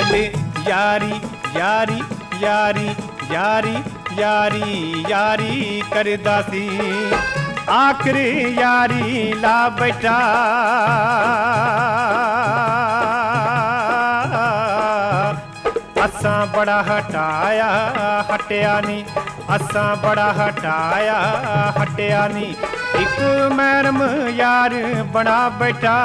दिल यारी यारी यारी यारी यारी यारी करदा सी आखिरी यारी ला बैठा असां बड़ा हटाया हटिया नी असां बड़ा हटाया हटिया नी एक मैडम यार बना बैठा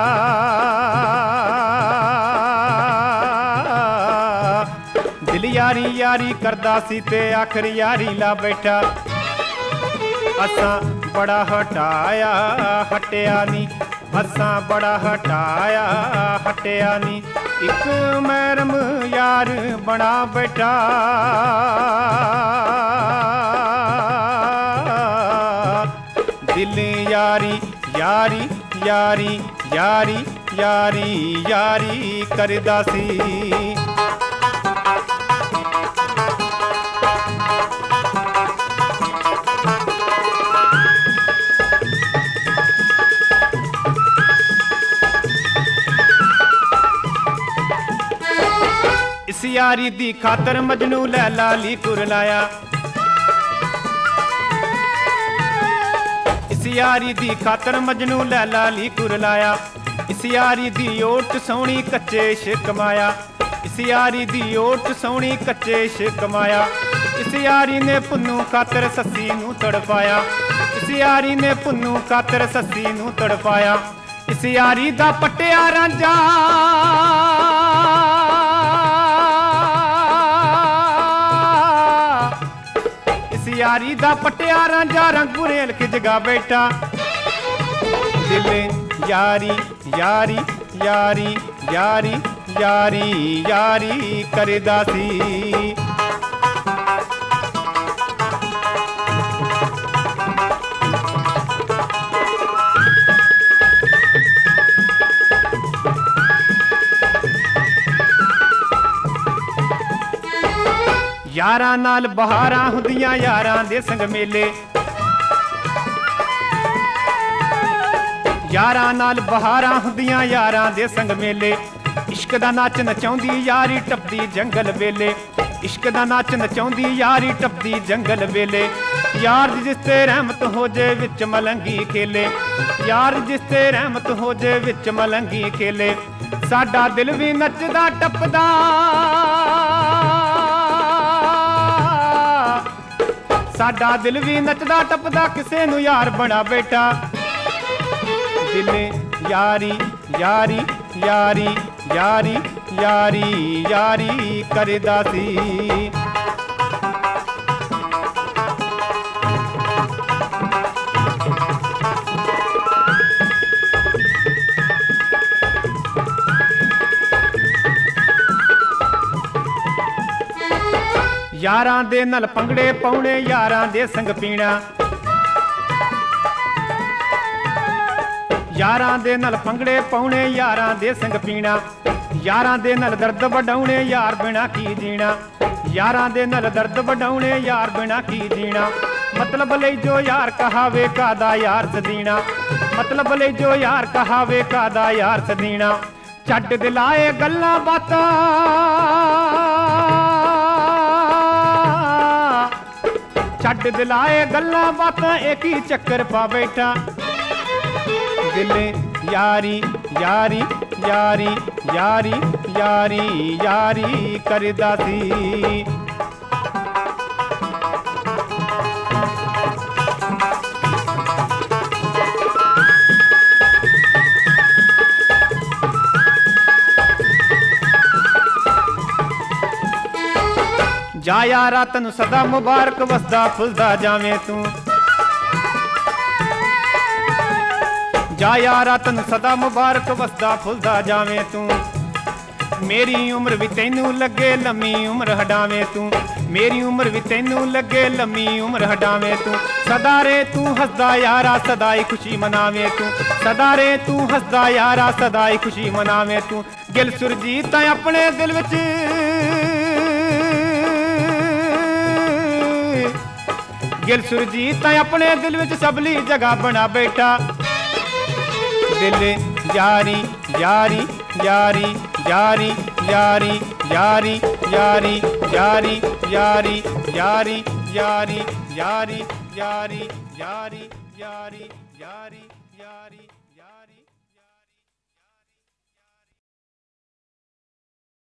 दिल यारी यारी करदा सी ते आखिर यारी ला बैठा असां बड़ा हटाया हटिया नी असां बड़ा हटाया हटिया नी एक मैडम यार बना बैठा दिल यारी यारी यारी यारी यारी यारी करदा सी इस यारी दी खातर मजनू लैला ली कुरलाया इस यारी दी खातर मजनू लैला ली कुरलाया इस यारी दी ओट सोहनी कच्चे इश्क कमाया इस यारी दी ओट सोहनी कच्चे इश्क कमाया इस यारी ने पुन्नू खातर सस्सी नू तड़पाया इस यारी ने पुन्नू खातर सस्सी नू तड़पाया इस यारी दा पट्टिया रांझा यारी दा पट्टिया रांझा रंग बुरेल के जगा बैठा दिल यारी यारी यारी यारी यारी यारी करदा सी यारां नाल बहारां हुंदियां यारां दे संग मेले यारां नाल बहारां हुंदियां यारां दे संग मेले इश्क दा नाच नचाउंदी यारी टपदी जंगल वेले इश्क दा नाच नचाउंदी यारी टपदी जंगल वेले यार जिस ते रहमत हो जे विच मलंगी खेले यार जिस ते रहमत हो जे विच मलंगी खेले साडा दिल भी नचदा टपदा साडा दिल भी नचदा टपदा किसे नू यार बना बैठा दिल यारी यारी यारी यारी यारी यारी करदा सी यारां दे नल पंगड़े पाउणे यारां दे संग पीना यारां दे नल पंगड़े पाउणे यारां दे संग पीना यारां दे नल दर्द वडाउणे यार बिना की जीना यारां दे नल दर्द वडाउणे यार बिना की जीना मतलब ले जो यार कहावे कादा यार सदीना मतलब ले जो यार कहावे कादा यार सदीना छड्ड दिलाए गल्लां बातां छड्ड दिलाए गल्लां बातां एक ही चक्कर पा बैठा दिल यारी यारी यारी यारी यारी यारी करदा सी जा यारा तैनू सदा मुबारक वसदा फुलदा जावें तू जा यारा तैनू सदा मुबारक वसदा फुलदा जावें तू मेरी उम्र भी तैनू लगे लम्मी उम्र हटावें तू मेरी उम्र भी तैनू लगे लम्मी उम्र हटावें तू सदा रे तू हसदा यारा सदाई खुशी मनावें तू सदा रे तू हसदा यारा सदाई खुशी मनावें तू गिल सुरजीत अपने दिल विच गिल सुरजीत अपने दिल विच सबली जगह बना बैठा दिल यारी यारी यारी यारी यारी यारी यारी यारी यारी यारी यारी यारी यारी यारी यारी यारी यारी